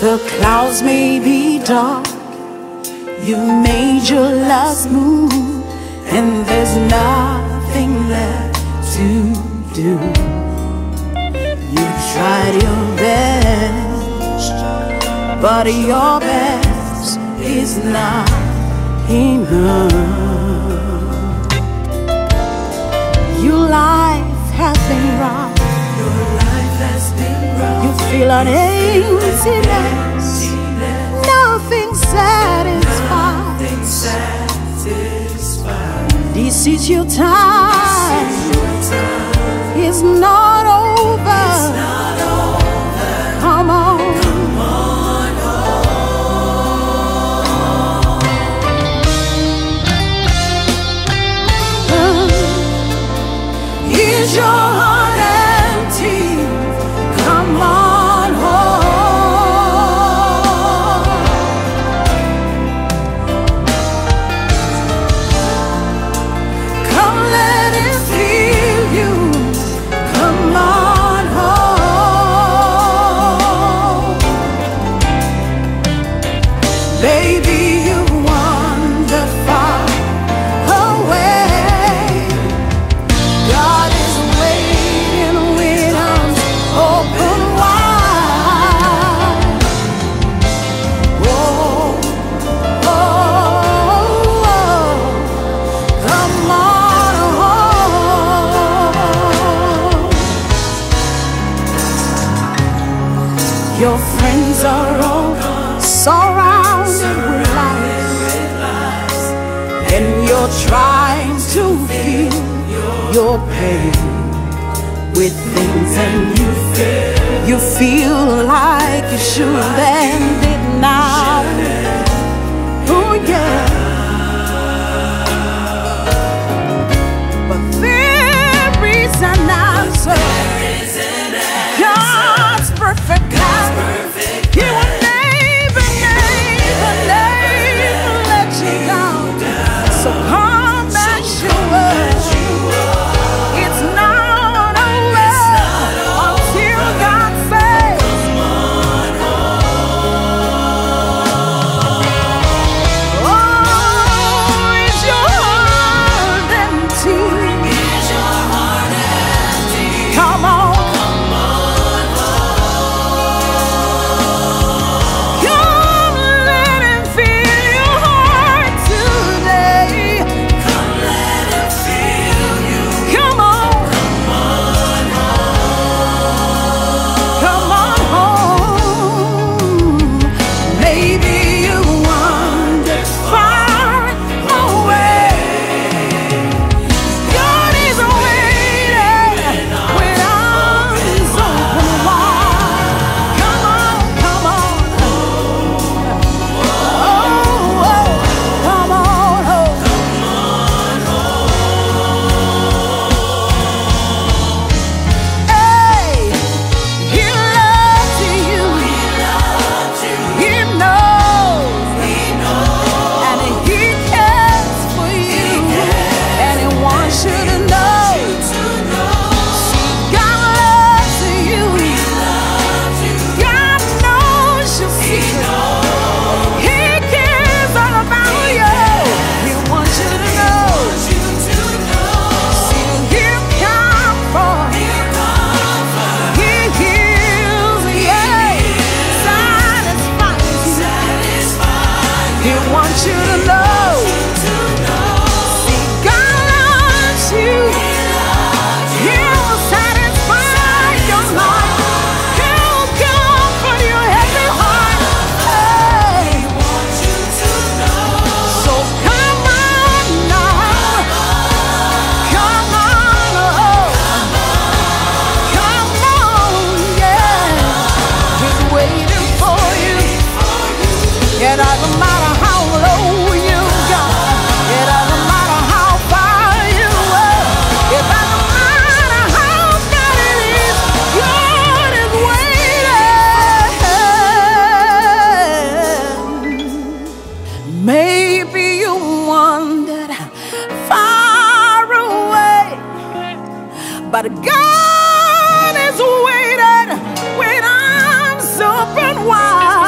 The clouds may be dark, you made your last move, and there's nothing left to do. You tried your best, but your best is not enough. Your life has been rough. Your life has been rough. You feel an emptiness. Nothing satisfies. This is your time. It's not over. Come on. Is your heart empty? Come on home. Come let it feel you. Come on home. Baby, you wander far away. God is waiting with arms open wide. Oh, oh, oh, come on home. Your friends are all surrounded with lies, and you're trying to feel your pain with things, and you feel like you should end it now. Oh yeah, but there is an answer. God's perfect plan. He will never, never, never let you down. So come back, sure. It's not over until God says, oh, is your heart empty? Come on. Come let him feel your heart today. Come on. Come on home. Maybe you wander far away. God is waiting with arms open wide. Come on, come on. Oh, oh, come on home. Hey, he loves you. He knows. And he cares for you. And he wants you to know. See, God loves you. God knows your secret. He cares all about you. He wants you to know. See, he'll come for you. He heals, yeah. Satisfies you. He wants you to know. See, God loves you. He will satisfy your life. He'll comfort your heavy heart. Hey. So come on now. Come on, oh. Come on, yeah. He's waiting for you. It doesn't matter how low you got. It doesn't matter how far you are. It doesn't matter how bad it is. God is waiting. Maybe you wandered far away, but God is waiting with arms open wide.